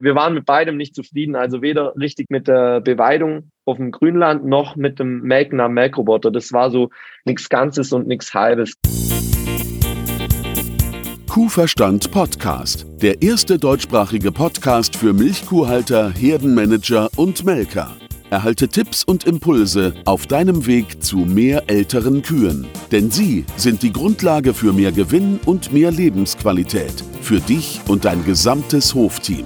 wir waren mit beidem nicht zufrieden, also weder richtig mit der Beweidung auf dem Grünland noch mit dem Melken am Melkroboter. Das war so nichts Ganzes und nichts Halbes. Kuhverstand Podcast, der erste deutschsprachige Podcast für Milchkuhhalter, Herdenmanager und Melker. Erhalte Tipps und Impulse auf deinem Weg zu mehr älteren Kühen. Denn sie sind die Grundlage für mehr Gewinn und mehr Lebensqualität. Für dich und dein gesamtes Hofteam.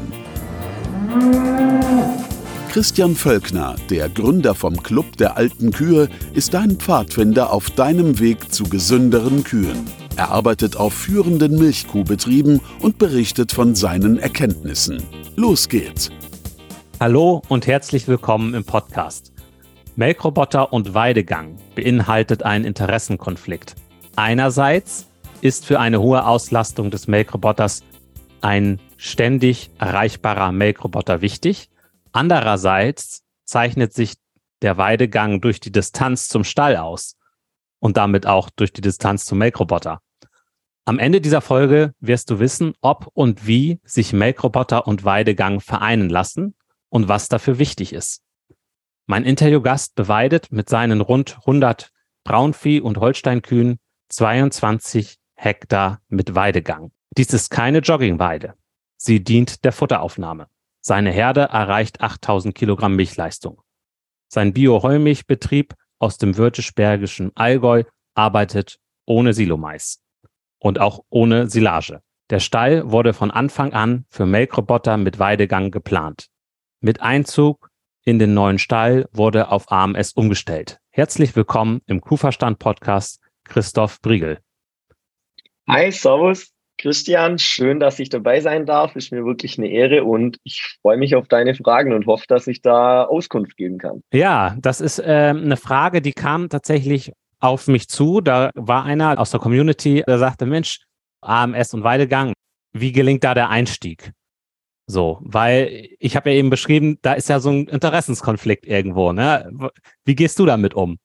Christian Völkner, der Gründer vom Club der alten Kühe, ist dein Pfadfinder auf deinem Weg zu gesünderen Kühen. Er arbeitet auf führenden Milchkuhbetrieben und berichtet von seinen Erkenntnissen. Los geht's! Hallo und herzlich willkommen im Podcast. Melkroboter und Weidegang beinhaltet einen Interessenkonflikt. Einerseits ist für eine hohe Auslastung des Melkroboters ein ständig erreichbarer Melkroboter wichtig. Andererseits zeichnet sich der Weidegang durch die Distanz zum Stall aus und damit auch durch die Distanz zum Melkroboter. Am Ende dieser Folge wirst du wissen, ob und wie sich Melkroboter und Weidegang vereinen lassen und was dafür wichtig ist. Mein Interviewgast beweidet mit seinen rund 100 Braunvieh- und Holsteinkühen 22 Hektar mit Weidegang. Dies ist keine Joggingweide. Sie dient der Futteraufnahme. Seine Herde erreicht 8000 Kilogramm Milchleistung. Sein Bio-Heumilchbetrieb aus dem württembergischen Allgäu arbeitet ohne Silomais und auch ohne Silage. Der Stall wurde von Anfang an für Melkroboter mit Weidegang geplant. Mit Einzug in den neuen Stall wurde auf AMS umgestellt. Herzlich willkommen im Kuhverstand-Podcast, Christoph Briegel. Hi, servus, Christian. Schön, dass ich dabei sein darf. Ist mir wirklich eine Ehre und ich freue mich auf deine Fragen und hoffe, dass ich da Auskunft geben kann. Ja, das ist eine Frage, die kam tatsächlich auf mich zu. Da war einer aus der Community, der sagte, Mensch, AMS und Weidegang, wie gelingt da der Einstieg? So, weil ich habe ja eben beschrieben, da ist ja so ein Interessenskonflikt irgendwo, ne? Wie gehst du damit um?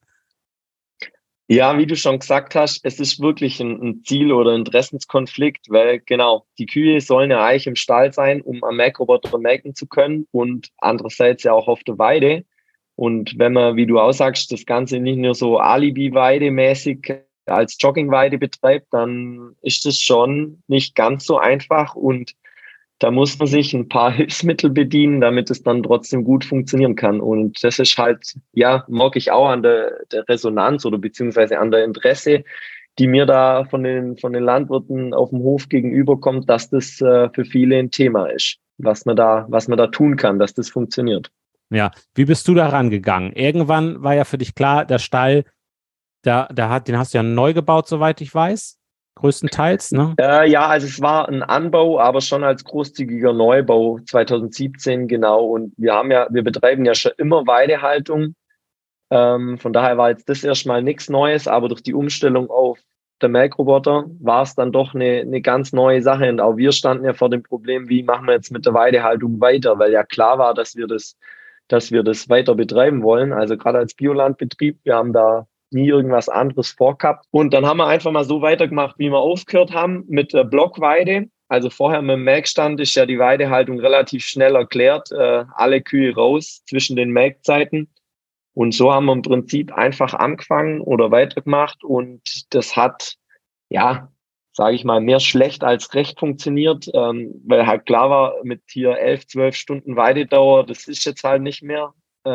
Ja, wie du schon gesagt hast, es ist wirklich ein Ziel- oder Interessenskonflikt, weil genau, die Kühe sollen ja eigentlich im Stall sein, um am Melkroboter melken zu können und andererseits ja auch auf der Weide. Und wenn man, wie du auch sagst, das Ganze nicht nur so Alibi-Weide-mäßig als Joggingweide betreibt, dann ist das schon nicht ganz so einfach und da muss man sich ein paar Hilfsmittel bedienen, damit es dann trotzdem gut funktionieren kann. Und das ist halt, ja, mag ich auch an der Resonanz oder beziehungsweise an der Interesse, die mir da von den Landwirten auf dem Hof gegenüberkommt, dass das für viele ein Thema ist, was man da tun kann, dass das funktioniert. Ja, wie bist du da rangegangen? Irgendwann war ja für dich klar, der Stall, den hast du ja neu gebaut, soweit ich weiß. Größtenteils, ne? Ja, also es war ein Anbau, aber schon als großzügiger Neubau 2017 genau. Und wir betreiben ja schon immer Weidehaltung. Von daher war jetzt das erstmal nichts Neues, aber durch die Umstellung auf der Melkroboter war es dann doch eine ganz neue Sache. Und auch wir standen ja vor dem Problem, wie machen wir jetzt mit der Weidehaltung weiter, weil ja klar war, dass wir das weiter betreiben wollen. Also gerade als Biolandbetrieb, wir haben da nie irgendwas anderes vorgehabt. Und dann haben wir einfach mal so weitergemacht, wie wir aufgehört haben mit der Blockweide. Also vorher mit dem Melkstand ist ja die Weidehaltung relativ schnell erklärt. Alle Kühe raus zwischen den Melkzeiten. Und so haben wir im Prinzip einfach angefangen oder weitergemacht. Und das hat, ja, sage ich mal, mehr schlecht als recht funktioniert, weil halt klar war, mit hier 11, 12 Stunden Weidedauer, das ist jetzt halt nicht mehr.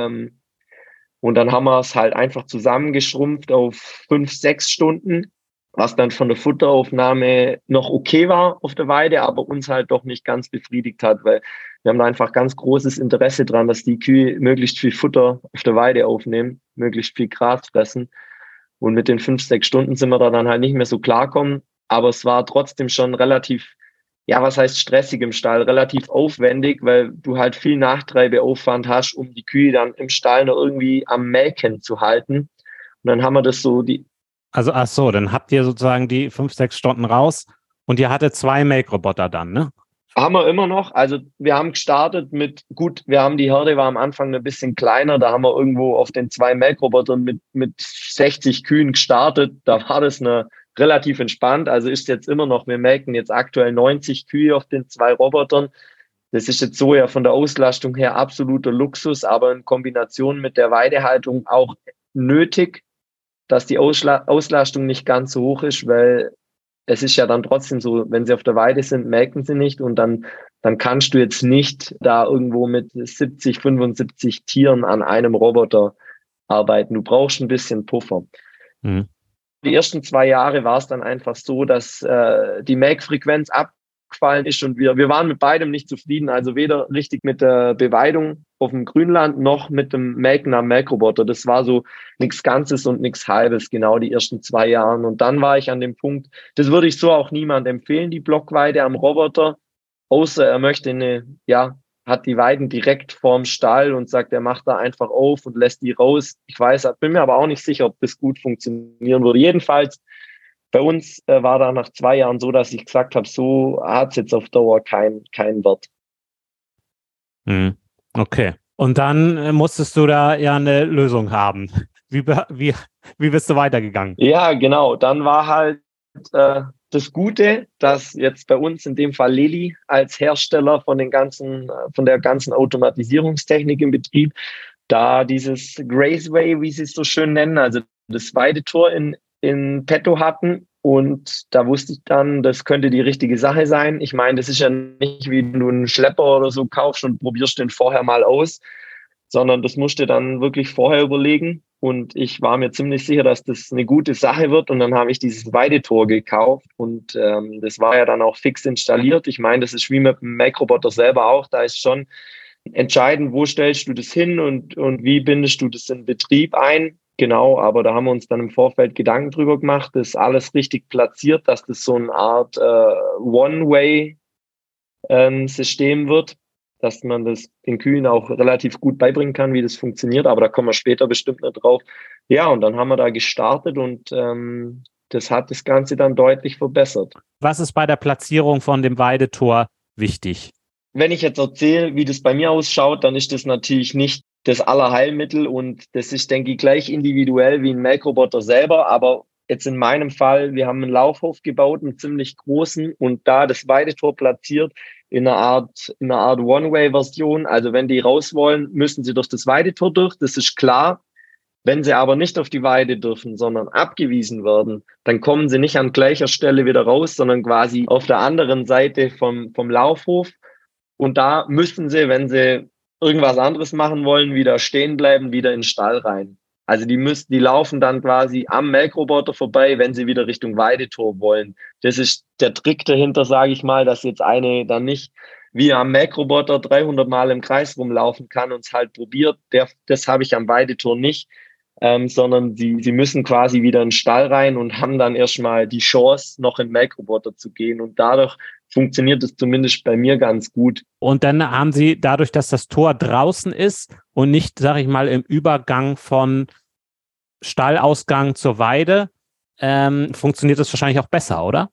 Und dann haben wir es halt einfach zusammengeschrumpft auf 5, 6 Stunden, was dann von der Futteraufnahme noch okay war auf der Weide, aber uns halt doch nicht ganz befriedigt hat, weil wir haben da einfach ganz großes Interesse dran, dass die Kühe möglichst viel Futter auf der Weide aufnehmen, möglichst viel Gras fressen. Und mit den 5, 6 Stunden sind wir da dann halt nicht mehr so klarkommen. Aber es war trotzdem schon relativ, ja, was heißt stressig im Stall, relativ aufwendig, weil du halt viel Nachtreibeaufwand hast, um die Kühe dann im Stall noch irgendwie am Melken zu halten. Und dann haben wir das so, Also, ach so, dann habt ihr sozusagen die 5, 6 Stunden raus und ihr hattet 2 Melkroboter dann, ne? haben wir immer noch. Also wir haben gestartet die Herde war am Anfang ein bisschen kleiner, da haben wir irgendwo auf den 2 Melkrobotern mit 60 Kühen gestartet. Da war das relativ entspannt. Also ist jetzt immer noch, wir melken jetzt aktuell 90 Kühe auf den 2 Robotern. Das ist jetzt so ja von der Auslastung her absoluter Luxus, aber in Kombination mit der Weidehaltung auch nötig, dass die Auslastung nicht ganz so hoch ist, weil es ist ja dann trotzdem so, wenn sie auf der Weide sind, melken sie nicht und dann kannst du jetzt nicht da irgendwo mit 70, 75 Tieren an einem Roboter arbeiten. Du brauchst ein bisschen Puffer. Mhm. Die ersten 2 Jahre war es dann einfach so, dass die Melkfrequenz abgefallen ist und wir waren mit beidem nicht zufrieden. Also weder richtig mit der Beweidung auf dem Grünland noch mit dem Melken am Melkroboter. Das war so nichts Ganzes und nichts Halbes, genau die ersten 2 Jahren. Und dann war ich an dem Punkt, das würde ich so auch niemand empfehlen, die Blockweide am Roboter, außer er möchte hat die Weiden direkt vorm Stall und sagt, er macht da einfach auf und lässt die raus. Ich bin mir aber auch nicht sicher, ob das gut funktionieren würde. Jedenfalls, bei uns war da nach 2 Jahren so, dass ich gesagt habe, so hat es jetzt auf Dauer keinen Wert. Okay. Und dann musstest du da ja eine Lösung haben. Wie bist du weitergegangen? Ja, genau. Dann war halt das Gute, dass jetzt bei uns in dem Fall Lely als Hersteller von der ganzen Automatisierungstechnik im Betrieb, da dieses Graceway, wie sie es so schön nennen, also das Weidetor in petto hatten. Und da wusste ich dann, das könnte die richtige Sache sein. Ich meine, das ist ja nicht wie du einen Schlepper oder so kaufst und probierst den vorher mal aus, sondern das musst du dann wirklich vorher überlegen. Und ich war mir ziemlich sicher, dass das eine gute Sache wird. Und dann habe ich dieses Weidetor gekauft und das war ja dann auch fix installiert. Ich meine, das ist wie mit dem Melkroboter selber auch. Da ist schon entscheidend, wo stellst du das hin und wie bindest du das in Betrieb ein. Genau, aber da haben wir uns dann im Vorfeld Gedanken drüber gemacht, das alles richtig platziert, dass das so eine Art One-Way-System wird, dass man das den Kühen auch relativ gut beibringen kann, wie das funktioniert, aber da kommen wir später bestimmt noch drauf. Ja, und dann haben wir da gestartet und das hat das Ganze dann deutlich verbessert. Was ist bei der Platzierung von dem Weidetor wichtig? Wenn ich jetzt erzähle, wie das bei mir ausschaut, dann ist das natürlich nicht das Allerheilmittel und das ist, denke ich, gleich individuell wie ein Melkroboter selber, aber jetzt in meinem Fall, wir haben einen Laufhof gebaut, einen ziemlich großen und da das Weidetor platziert in einer Art One-Way-Version. Also wenn die raus wollen, müssen sie durch das Weidetor durch, das ist klar. Wenn sie aber nicht auf die Weide dürfen, sondern abgewiesen werden, dann kommen sie nicht an gleicher Stelle wieder raus, sondern quasi auf der anderen Seite vom Laufhof. Und da müssen sie, wenn sie irgendwas anderes machen wollen, wieder stehen bleiben, wieder in den Stall rein. Also die laufen dann quasi am Melkroboter vorbei, wenn sie wieder Richtung Weidetor wollen. Das ist der Trick dahinter, sage ich mal, dass jetzt eine dann nicht wie am Melkroboter 300 Mal im Kreis rumlaufen kann und es halt probiert. Das habe ich am Weidetor nicht, sondern sie müssen quasi wieder in den Stall rein und haben dann erstmal die Chance, noch in den Melkroboter zu gehen. Und dadurch funktioniert es zumindest bei mir ganz gut. Und dann haben Sie dadurch, dass das Tor draußen ist und nicht, sage ich mal, im Übergang von Stallausgang zur Weide, funktioniert das wahrscheinlich auch besser, oder?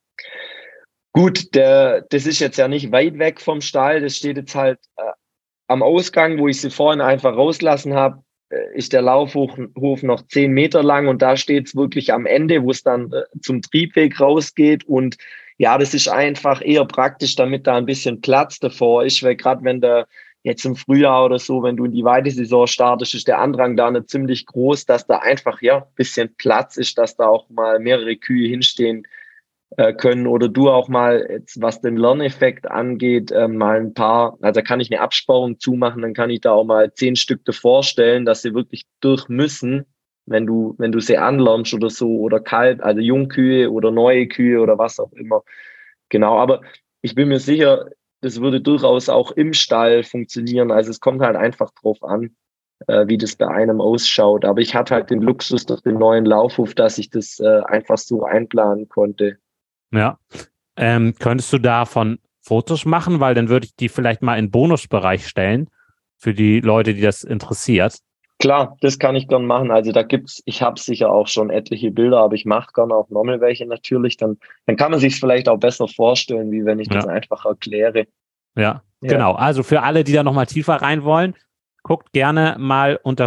Gut, das ist jetzt ja nicht weit weg vom Stall. Das steht jetzt halt am Ausgang, wo ich sie vorhin einfach rauslassen habe, ist der Laufhof noch 10 Meter lang und da steht es wirklich am Ende, wo es dann zum Triebweg rausgeht und ja, das ist einfach eher praktisch, damit da ein bisschen Platz davor ist, weil gerade wenn der jetzt im Frühjahr oder so, wenn du in die Weidesaison startest, ist der Andrang da nicht ziemlich groß, dass da einfach ja ein bisschen Platz ist, dass da auch mal mehrere Kühe hinstehen können oder du auch mal, jetzt, was den Lerneffekt angeht, mal ein paar, also da kann ich eine Absperrung zumachen, dann kann ich da auch mal 10 Stück davor stellen, dass sie wirklich durch müssen, wenn du sie anlernst oder so, oder kalt, also Jungkühe oder neue Kühe oder was auch immer. Genau, aber ich bin mir sicher, das würde durchaus auch im Stall funktionieren. Also es kommt halt einfach drauf an, wie das bei einem ausschaut. Aber ich hatte halt den Luxus durch den neuen Laufhof, dass ich das einfach so einplanen konnte. Ja. Könntest du davon Fotos machen? Weil dann würde ich die vielleicht mal in den Bonusbereich stellen für die Leute, die das interessiert. Klar, das kann ich gern machen. Also ich habe sicher auch schon etliche Bilder, aber ich mache gern auch nochmal welche natürlich. Dann kann man sich es vielleicht auch besser vorstellen, wie wenn ich das einfach erkläre. Ja, genau. Also für alle, die da nochmal tiefer rein wollen, guckt gerne mal unter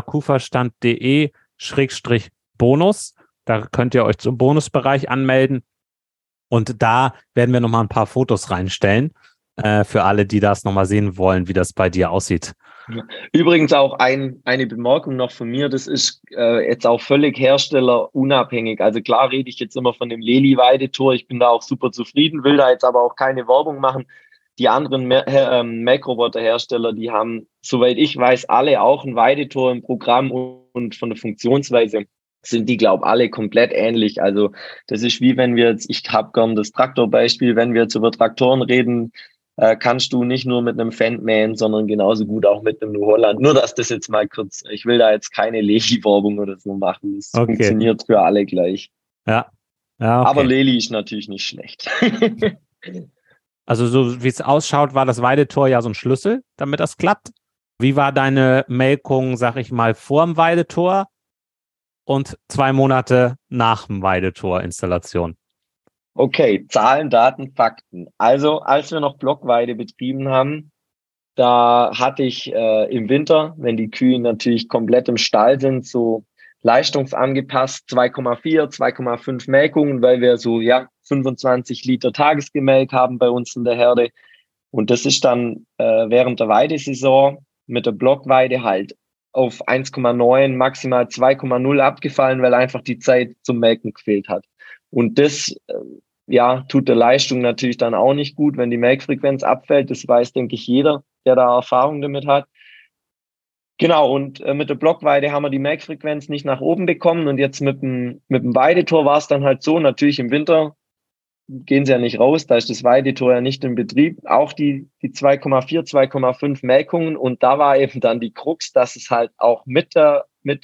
kuferstand.de/bonus. Da könnt ihr euch zum Bonusbereich anmelden. Und da werden wir nochmal ein paar Fotos reinstellen. für alle, die das nochmal sehen wollen, wie das bei dir aussieht. Übrigens auch eine Bemerkung noch von mir, das ist jetzt auch völlig herstellerunabhängig. Also klar rede ich jetzt immer von dem Leli-Weidetor, ich bin da auch super zufrieden, will da jetzt aber auch keine Werbung machen. Die anderen Melkroboter-Hersteller, die haben, soweit ich weiß, alle auch ein Weidetor im Programm und von der Funktionsweise sind die, glaube ich, alle komplett ähnlich. Also das ist wie wenn wir jetzt, ich habe gern das Traktorbeispiel, wenn wir jetzt über Traktoren reden, kannst du nicht nur mit einem Fendt mähen, sondern genauso gut auch mit einem New Holland. Nur, dass das jetzt mal kurz, ich will da jetzt keine Leli-Werbung oder so machen. Das funktioniert für alle gleich. Ja, okay. Aber Leli ist natürlich nicht schlecht. Also so wie es ausschaut, war das Weidetor ja so ein Schlüssel, damit das klappt. Wie war deine Melkung, sag ich mal, vor dem Weidetor und 2 Monate nach dem Weidetor-Installation? Okay, Zahlen, Daten, Fakten. Also, als wir noch Blockweide betrieben haben, da hatte ich im Winter, wenn die Kühe natürlich komplett im Stall sind, so leistungsangepasst 2,4, 2,5 Melkungen, weil wir so 25 Liter Tagesgemelk haben bei uns in der Herde. Und das ist dann während der Weidesaison mit der Blockweide halt auf 1,9, maximal 2,0 abgefallen, weil einfach die Zeit zum Melken gefehlt hat. Und das tut der Leistung natürlich dann auch nicht gut, wenn die Melkfrequenz abfällt. Das weiß, denke ich, jeder, der da Erfahrung damit hat. Genau, und mit der Blockweide haben wir die Melkfrequenz nicht nach oben bekommen. Und jetzt mit dem Weidetor war es dann halt so, natürlich im Winter gehen sie ja nicht raus, da ist das Weidetor ja nicht in Betrieb. Auch die 2,4, 2,5 Melkungen. Und da war eben dann die Krux, dass es halt auch mit der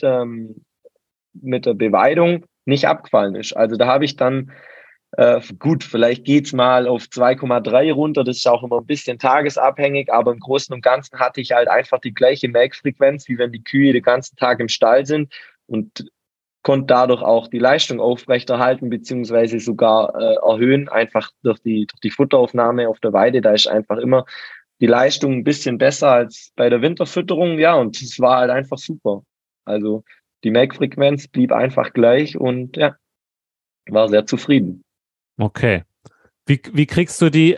Beweidung nicht abgefallen ist. Also da habe ich dann gut, vielleicht geht's mal auf 2,3 runter. Das ist auch immer ein bisschen tagesabhängig, aber im Großen und Ganzen hatte ich halt einfach die gleiche Melkfrequenz, wie wenn die Kühe den ganzen Tag im Stall sind und konnte dadurch auch die Leistung aufrechterhalten beziehungsweise sogar erhöhen, einfach durch die Futteraufnahme auf der Weide. Da ist einfach immer die Leistung ein bisschen besser als bei der Winterfütterung. Ja, und es war halt einfach super. Also die Melkfrequenz blieb einfach gleich und ja, war sehr zufrieden. Okay. Wie kriegst du die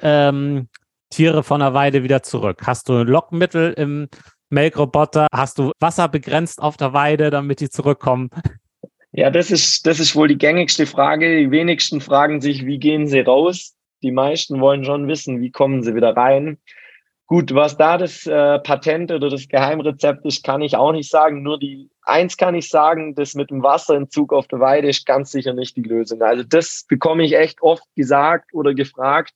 Tiere von der Weide wieder zurück? Hast du ein Lockmittel im Melkroboter? Hast du Wasser begrenzt auf der Weide, damit die zurückkommen? Ja, das ist wohl die gängigste Frage. Die wenigsten fragen sich, wie gehen sie raus? Die meisten wollen schon wissen, wie kommen sie wieder rein? Gut, was da das Patent oder das Geheimrezept ist, kann ich auch nicht sagen. Nur eins kann ich sagen, das mit dem Wasserentzug auf der Weide ist ganz sicher nicht die Lösung. Also das bekomme ich echt oft gesagt oder gefragt.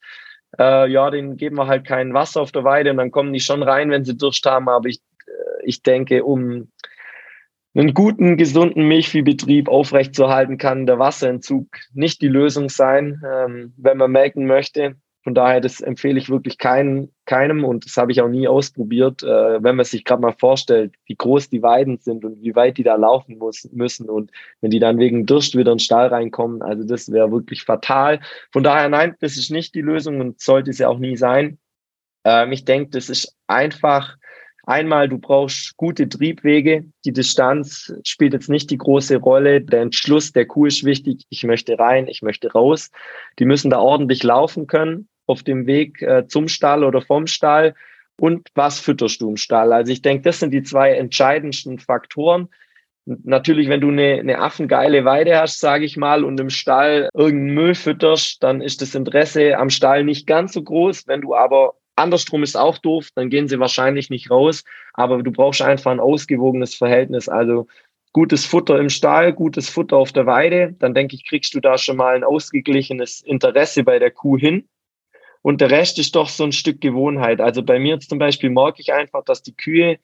Denen geben wir halt kein Wasser auf der Weide und dann kommen die schon rein, wenn sie Durst haben. Aber ich denke, um einen guten, gesunden Milchviehbetrieb aufrechtzuerhalten, kann der Wasserentzug nicht die Lösung sein, wenn man melken möchte. Von daher, das empfehle ich wirklich keinem und das habe ich auch nie ausprobiert. Wenn man sich gerade mal vorstellt, wie groß die Weiden sind und wie weit die da laufen müssen und wenn die dann wegen Durst wieder in den Stall reinkommen, also das wäre wirklich fatal. Von daher, nein, das ist nicht die Lösung und sollte es ja auch nie sein. Ich denke, das ist einfach einmal, du brauchst gute Triebwege. Die Distanz spielt jetzt nicht die große Rolle. Der Entschluss der Kuh ist wichtig. Ich möchte rein, ich möchte raus. Die müssen da ordentlich laufen können auf dem Weg zum Stall oder vom Stall. Und was fütterst du im Stall? Also ich denke, das sind die 2 entscheidendsten Faktoren. Und natürlich, wenn du eine affengeile Weide hast, sage ich mal, und im Stall irgendeinen Müll fütterst, dann ist das Interesse am Stall nicht ganz so groß. Wenn du aber andersrum ist auch doof, dann gehen sie wahrscheinlich nicht raus, aber du brauchst einfach ein ausgewogenes Verhältnis, also gutes Futter im Stall, gutes Futter auf der Weide, dann denke ich, kriegst du da schon mal ein ausgeglichenes Interesse bei der Kuh hin und der Rest ist doch so ein Stück Gewohnheit. Also bei mir zum Beispiel merke ich einfach, dass die Kühe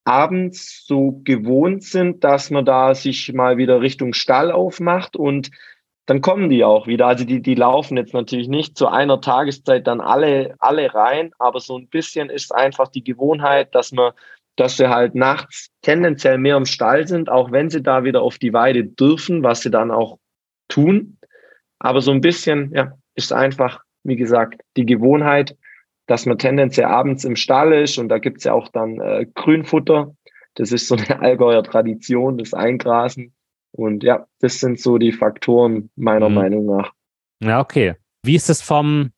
abends so gewohnt sind, dass man da sich mal wieder Richtung Stall aufmacht und dann kommen die auch wieder. Also die laufen jetzt natürlich nicht zu einer Tageszeit dann alle rein, aber so ein bisschen ist einfach die Gewohnheit, dass sie halt nachts tendenziell mehr im Stall sind, auch wenn sie da wieder auf die Weide dürfen, was sie dann auch tun. Aber so ein bisschen, ja, ist einfach, wie gesagt, die Gewohnheit, dass man tendenziell abends im Stall ist und da gibt's ja auch dann Grünfutter. Das ist so eine Allgäuer Tradition, das Eingrasen. Und ja, das sind so die Faktoren meiner Meinung nach. Ja, okay. Wie ist es vom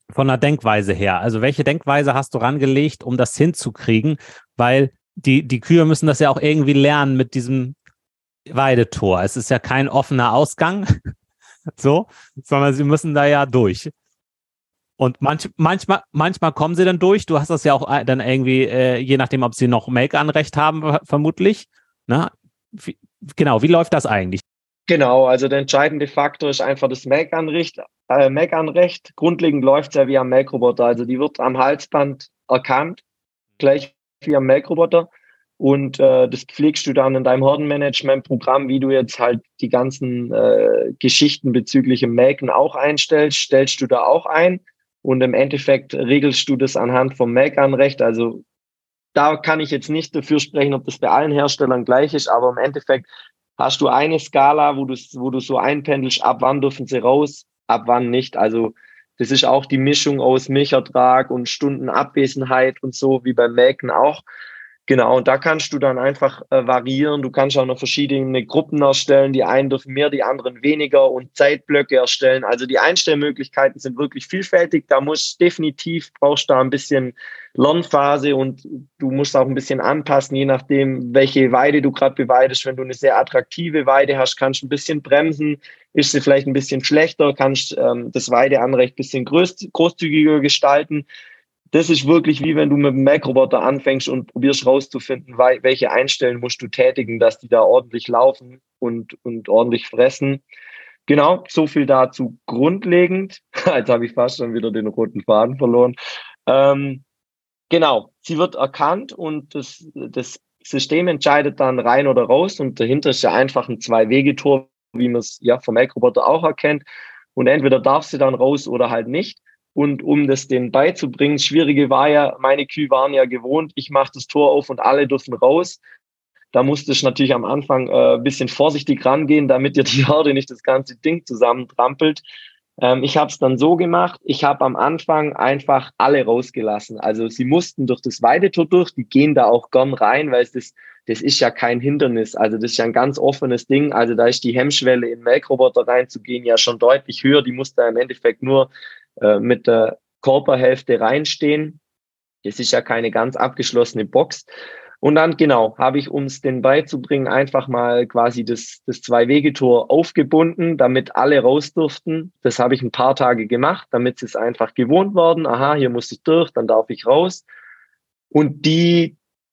von der Denkweise her. Also welche Denkweise hast du rangelegt, um das hinzukriegen? Weil die Kühe müssen das ja auch irgendwie lernen mit diesem Weidetor. Es ist ja kein offener Ausgang, so, sondern sie müssen da ja durch. Und manchmal kommen sie dann durch. Du hast das ja auch dann irgendwie, je nachdem, ob sie noch Melkanrecht haben, vermutlich. Na, genau, wie läuft das eigentlich? Genau, also der entscheidende Faktor ist einfach das Melkanrecht. Grundlegend läuft es ja wie am Melkroboter. Also die wird am Halsband erkannt, gleich wie am Melkroboter. Und das pflegst du dann in deinem Herdenmanagement-Programm, wie du jetzt halt die ganzen Geschichten bezüglich dem Melken auch einstellst, stellst du da auch ein. Und im Endeffekt regelst du das anhand vom Melkanrecht. Also da kann ich jetzt nicht dafür sprechen, ob das bei allen Herstellern gleich ist, aber im Endeffekt hast du eine Skala, wo du so einpendelst, ab wann dürfen sie raus, ab wann nicht. Also das ist auch die Mischung aus Milchertrag und Stundenabwesenheit und so, wie beim Melken auch. Genau, und da kannst du dann einfach variieren. Du kannst auch noch verschiedene Gruppen erstellen. Die einen dürfen mehr, die anderen weniger und Zeitblöcke erstellen. Also die Einstellmöglichkeiten sind wirklich vielfältig. Brauchst du da ein bisschen Lernphase und du musst auch ein bisschen anpassen, je nachdem, welche Weide du gerade beweidest. Wenn du eine sehr attraktive Weide hast, kannst du ein bisschen bremsen. Ist sie vielleicht ein bisschen schlechter, kannst das Weideanrecht ein bisschen großzügiger gestalten. Das ist wirklich wie wenn du mit dem Melkroboter anfängst und probierst rauszufinden, welche Einstellen musst du tätigen, dass die da ordentlich laufen und ordentlich fressen. Genau, so viel dazu grundlegend. Jetzt habe ich fast schon wieder den roten Faden verloren. Genau, sie wird erkannt und das System entscheidet dann rein oder raus und dahinter ist ja einfach ein Zwei-Wege-Tor, wie man es ja vom Melkroboter auch erkennt. Und entweder darf sie dann raus oder halt nicht. Und um das denen beizubringen, das Schwierige war ja, meine Kühe waren ja gewohnt, ich mache das Tor auf und alle dürfen raus. Da musste ich natürlich am Anfang ein bisschen vorsichtig rangehen, damit dir die Herde nicht das ganze Ding zusammentrampelt. Ich habe es dann so gemacht, ich habe am Anfang einfach alle rausgelassen. Also sie mussten durch das Weidetor durch, die gehen da auch gern rein, weil das ist ja kein Hindernis. Also das ist ja ein ganz offenes Ding. Also da ist die Hemmschwelle, in den Melkroboter reinzugehen, ja schon deutlich höher. Die muss da im Endeffekt nur mit der Körperhälfte reinstehen. Das ist ja keine ganz abgeschlossene Box. Und dann, genau, habe ich, um es denen beizubringen, einfach mal quasi das Zwei-Wege-Tor aufgebunden, damit alle raus durften. Das habe ich ein paar Tage gemacht, damit sie es einfach gewohnt worden. Aha, hier muss ich durch, dann darf ich raus. Und die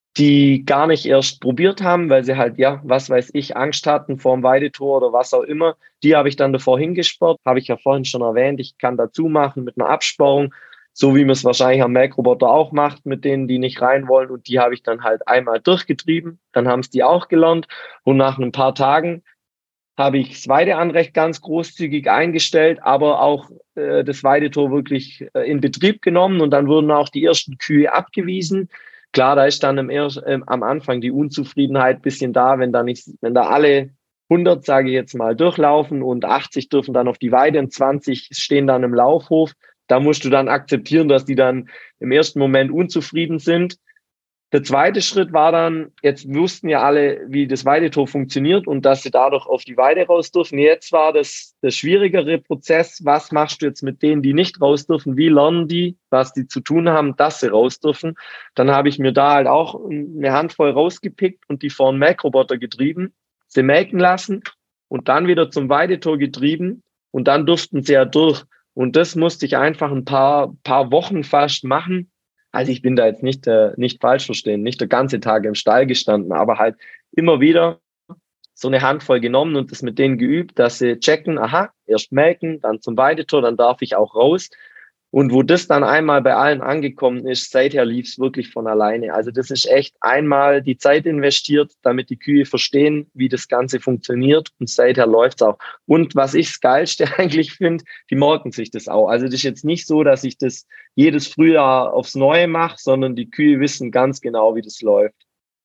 gar nicht erst probiert haben, weil sie halt, ja, was weiß ich, Angst hatten vor dem Weidetor oder was auch immer, die habe ich dann davor hingesperrt, habe ich ja vorhin schon erwähnt, ich kann dazu machen mit einer Absperrung, so wie man es wahrscheinlich am Melkroboter auch macht, mit denen, die nicht rein wollen, und die habe ich dann halt einmal durchgetrieben, dann haben es die auch gelernt und nach ein paar Tagen habe ich das Weideanrecht ganz großzügig eingestellt, aber auch das Weidetor wirklich in Betrieb genommen und dann wurden auch die ersten Kühe abgewiesen. Klar, da ist dann am Anfang die Unzufriedenheit ein bisschen da, wenn da alle 100, sage ich jetzt mal, durchlaufen und 80 dürfen dann auf die Weide und 20 stehen dann im Laufhof. Da musst du dann akzeptieren, dass die dann im ersten Moment unzufrieden sind. Der zweite Schritt war dann, jetzt wussten ja alle, wie das Weidetor funktioniert und dass sie dadurch auf die Weide raus dürfen. Jetzt war das der schwierigere Prozess. Was machst du jetzt mit denen, die nicht raus dürfen? Wie lernen die, was die zu tun haben, dass sie raus dürfen? Dann habe ich mir da halt auch eine Handvoll rausgepickt und die vor einen Melkroboter getrieben, sie melken lassen und dann wieder zum Weidetor getrieben und dann durften sie ja durch. Und das musste ich einfach ein paar Wochen fast machen. Also ich bin da jetzt nicht falsch verstehen, nicht der ganze Tag im Stall gestanden, aber halt immer wieder so eine Handvoll genommen und das mit denen geübt, dass sie checken, aha, erst melken, dann zum Weidetor, dann darf ich auch raus. Und wo das dann einmal bei allen angekommen ist, seither lief es wirklich von alleine. Also das ist echt einmal die Zeit investiert, damit die Kühe verstehen, wie das Ganze funktioniert und seither läuft es auch. Und was ich das Geilste eigentlich finde, die merken sich das auch. Also das ist jetzt nicht so, dass ich das jedes Frühjahr aufs Neue mache, sondern die Kühe wissen ganz genau, wie das läuft.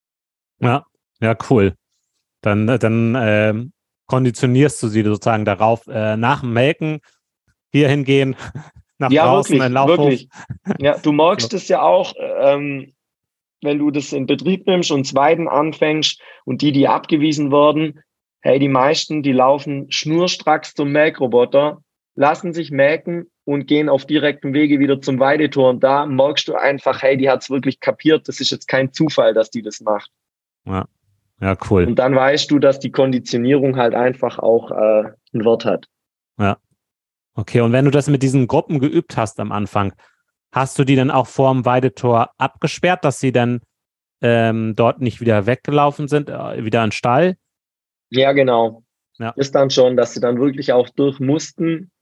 Ja, cool. Dann konditionierst du sie sozusagen darauf, nach dem Melken hier hingehen, nach draußen, wirklich, in den Laufhof. wirklich. Ja, du merkst es ja auch, wenn du das in Betrieb nimmst und Weiden anfängst und die abgewiesen wurden, hey, die meisten, die laufen schnurstracks zum Melkroboter, lassen sich melken und gehen auf direktem Wege wieder zum Weidetor. Und da merkst du einfach, hey, die hat es wirklich kapiert. Das ist jetzt kein Zufall, dass die das macht. Ja, ja, cool. Und dann weißt du, dass die Konditionierung halt einfach auch einen Wert hat. Ja. Okay, und wenn du das mit diesen Gruppen geübt hast am Anfang, hast du die dann auch vorm Weidetor abgesperrt, dass sie dann dort nicht wieder weggelaufen sind, wieder in den Stall? Ja, genau. Ja. Ist dann schon, dass sie dann wirklich auch durch mussten.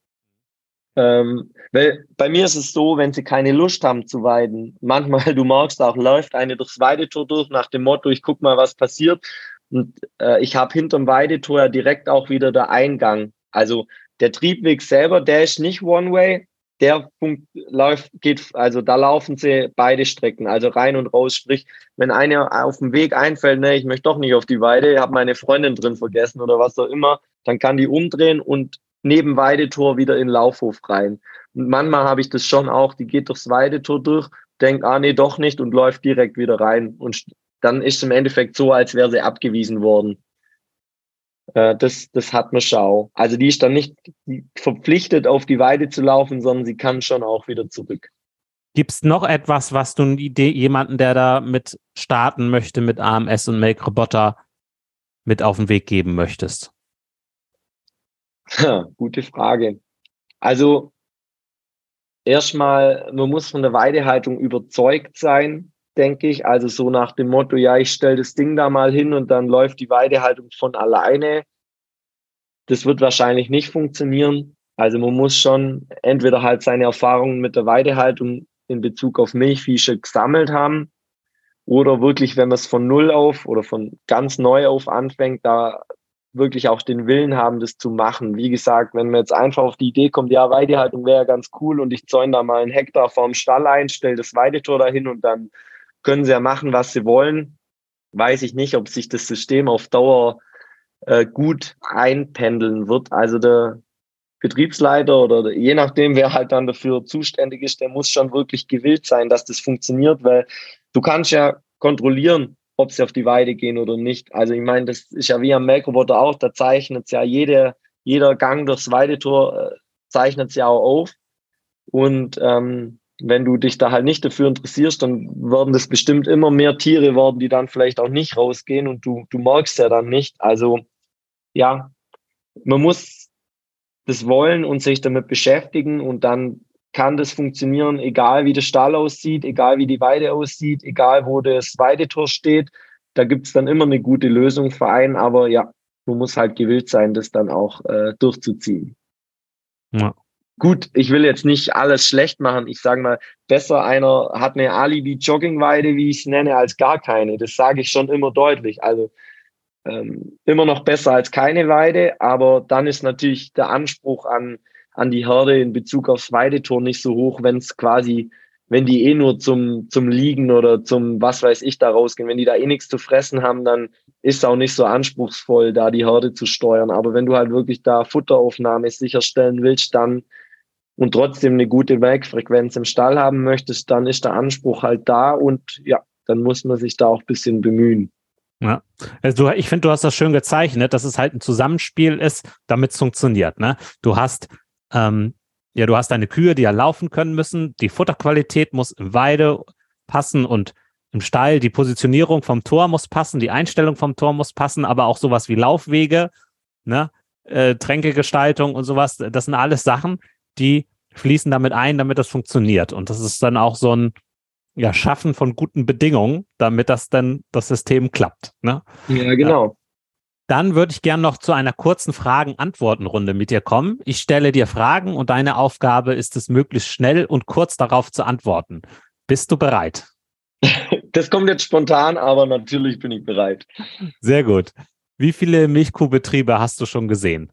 Weil bei mir ist es so, wenn sie keine Lust haben zu weiden, manchmal, du merkst auch, läuft eine durchs Weidetor durch nach dem Motto, ich guck mal, was passiert. Und ich habe hinterm Weidetor ja direkt auch wieder der Eingang. Also der Triebweg selber, der ist nicht One-Way, also da laufen sie beide Strecken, also rein und raus. Sprich, wenn einer auf dem Weg einfällt, ne, ich möchte doch nicht auf die Weide, ich habe meine Freundin drin vergessen oder was auch immer, dann kann die umdrehen und neben Weidetor wieder in den Laufhof rein. Und manchmal habe ich das schon auch, die geht durchs Weidetor durch, denkt, nee, doch nicht und läuft direkt wieder rein. Und dann ist es im Endeffekt so, als wäre sie abgewiesen worden. Das hat man schon. Also die ist dann nicht verpflichtet, auf die Weide zu laufen, sondern sie kann schon auch wieder zurück. Gibt es noch etwas, was du jemanden, der da mit starten möchte, mit AMS und Melkroboter mit auf den Weg geben möchtest? Gute Frage. Also erstmal, man muss von der Weidehaltung überzeugt sein, denke ich. Also so nach dem Motto, ja, ich stelle das Ding da mal hin und dann läuft die Weidehaltung von alleine. Das wird wahrscheinlich nicht funktionieren. Also man muss schon entweder halt seine Erfahrungen mit der Weidehaltung in Bezug auf Milchvieh gesammelt haben oder wirklich, wenn man es von null auf oder von ganz neu auf anfängt, da wirklich auch den Willen haben, das zu machen. Wie gesagt, wenn man jetzt einfach auf die Idee kommt, ja, Weidehaltung wäre ja ganz cool und ich zäune da mal einen Hektar vorm Stall ein, stelle das Weidetor dahin und dann können sie ja machen, was sie wollen, weiß ich nicht, ob sich das System auf Dauer gut einpendeln wird. Also der Betriebsleiter oder je nachdem, wer halt dann dafür zuständig ist, der muss schon wirklich gewillt sein, dass das funktioniert, weil du kannst ja kontrollieren, ob sie auf die Weide gehen oder nicht. Also ich meine, das ist ja wie am Melkroboter auch, da zeichnet es ja jeder Gang durchs Weidetor zeichnet es ja auch auf. Und wenn du dich da halt nicht dafür interessierst, dann werden das bestimmt immer mehr Tiere werden, die dann vielleicht auch nicht rausgehen und du merkst ja dann nicht. Also ja, man muss das wollen und sich damit beschäftigen und dann kann das funktionieren, egal wie der Stall aussieht, egal wie die Weide aussieht, egal wo das Weidetor steht. Da gibt es dann immer eine gute Lösung für einen, aber ja, du musst halt gewillt sein, das dann auch durchzuziehen. Ja. Gut, ich will jetzt nicht alles schlecht machen. Ich sage mal, besser einer hat eine Alibi-Joggingweide, wie ich es nenne, als gar keine. Das sage ich schon immer deutlich. Also immer noch besser als keine Weide, aber dann ist natürlich der Anspruch an die Herde in Bezug aufs Weidetor nicht so hoch, wenn die nur zum Liegen oder zum was weiß ich da rausgehen, wenn die da nichts zu fressen haben, dann ist es auch nicht so anspruchsvoll, da die Herde zu steuern. Aber wenn du halt wirklich da Futteraufnahme sicherstellen willst, dann und trotzdem eine gute Melkfrequenz im Stall haben möchtest, dann ist der Anspruch halt da und ja, dann muss man sich da auch ein bisschen bemühen. Ja, also ich finde, du hast das schön gezeichnet, dass es halt ein Zusammenspiel ist, damit es funktioniert. Ne? Du hast deine Kühe, die ja laufen können müssen. Die Futterqualität muss im Weide passen und im Stall. Die Positionierung vom Tor muss passen, die Einstellung vom Tor muss passen, aber auch sowas wie Laufwege, ne? Tränkegestaltung und sowas. Das sind alles Sachen, die fließen damit ein, damit das funktioniert. Und das ist dann auch so ein Schaffen von guten Bedingungen, damit das System klappt. Ne? Ja, genau. Ja. Dann würde ich gerne noch zu einer kurzen Fragen-Antworten-Runde mit dir kommen. Ich stelle dir Fragen und deine Aufgabe ist es, möglichst schnell und kurz darauf zu antworten. Bist du bereit? Das kommt jetzt spontan, aber natürlich bin ich bereit. Sehr gut. Wie viele Milchkuhbetriebe hast du schon gesehen?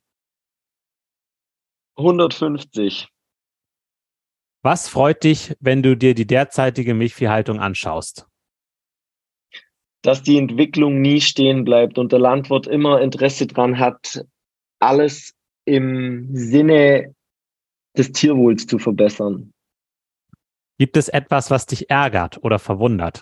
150. Was freut dich, wenn du dir die derzeitige Milchviehhaltung anschaust? Dass die Entwicklung nie stehen bleibt und der Landwirt immer Interesse dran hat, alles im Sinne des Tierwohls zu verbessern. Gibt es etwas, was dich ärgert oder verwundert?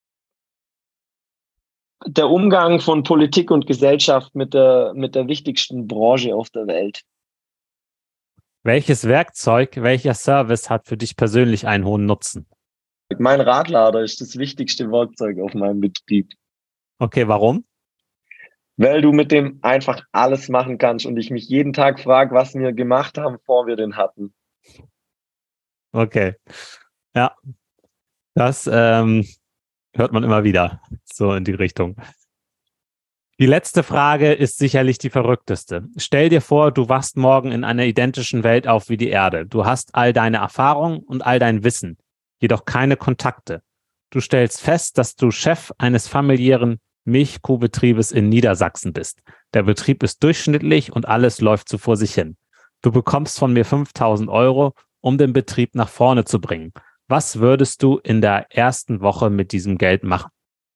Der Umgang von Politik und Gesellschaft mit der wichtigsten Branche auf der Welt. Welches Werkzeug, welcher Service hat für dich persönlich einen hohen Nutzen? Mein Radlader ist das wichtigste Werkzeug auf meinem Betrieb. Okay, warum? Weil du mit dem einfach alles machen kannst und ich mich jeden Tag frage, was wir gemacht haben, bevor wir den hatten. Okay. Ja, das hört man immer wieder so in die Richtung. Die letzte Frage ist sicherlich die verrückteste. Stell dir vor, du wachst morgen in einer identischen Welt auf wie die Erde. Du hast all deine Erfahrungen und all dein Wissen, jedoch keine Kontakte. Du stellst fest, dass du Chef eines familiären Milchkuhbetriebes in Niedersachsen bist. Der Betrieb ist durchschnittlich und alles läuft so vor sich hin. Du bekommst von mir 5.000 €, um den Betrieb nach vorne zu bringen. Was würdest du in der ersten Woche mit diesem Geld machen?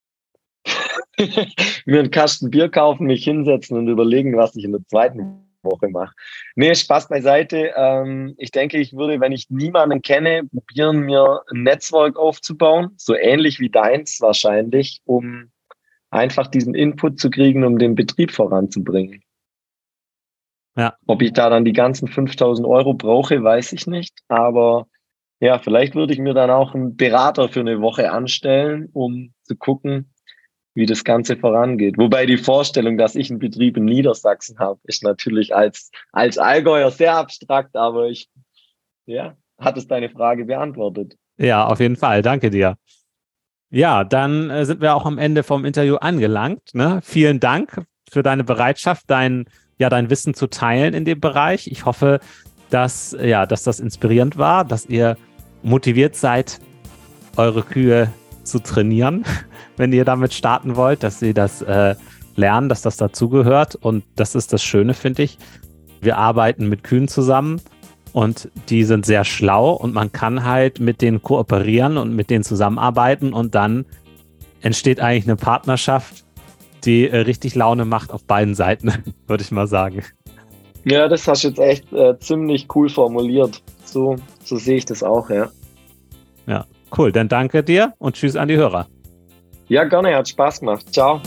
Mir einen Kasten Bier kaufen, mich hinsetzen und überlegen, was ich in der zweiten Woche mache. Nee, Spaß beiseite. Ich denke, ich würde, wenn ich niemanden kenne, probieren, mir ein Netzwerk aufzubauen, so ähnlich wie deins wahrscheinlich, um einfach diesen Input zu kriegen, um den Betrieb voranzubringen. Ja. Ob ich da dann die ganzen 5.000 € brauche, weiß ich nicht. Aber ja, vielleicht würde ich mir dann auch einen Berater für eine Woche anstellen, um zu gucken, wie das Ganze vorangeht. Wobei die Vorstellung, dass ich einen Betrieb in Niedersachsen habe, ist natürlich als Allgäuer sehr abstrakt, aber hat es deine Frage beantwortet. Ja, auf jeden Fall. Danke dir. Ja, dann sind wir auch am Ende vom Interview angelangt. Ne? Vielen Dank für deine Bereitschaft, dein Wissen zu teilen in dem Bereich. Ich hoffe, dass das inspirierend war, dass ihr motiviert seid, eure Kühe zu trainieren, wenn ihr damit starten wollt, dass sie das lernen, dass das dazugehört. Und das ist das Schöne, finde ich. Wir arbeiten mit Kühen zusammen und die sind sehr schlau und man kann halt mit denen kooperieren und mit denen zusammenarbeiten und dann entsteht eigentlich eine Partnerschaft, die richtig Laune macht auf beiden Seiten, würde ich mal sagen. Ja, das hast du jetzt echt ziemlich cool formuliert. So sehe ich das auch, ja. Ja, cool. Dann danke dir und tschüss an die Hörer. Ja, gerne, hat Spaß gemacht. Ciao.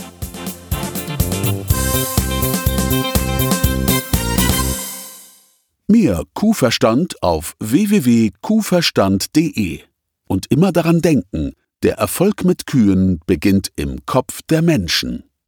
Mehr Kuhverstand auf www.kuhverstand.de. Und immer daran denken, der Erfolg mit Kühen beginnt im Kopf der Menschen.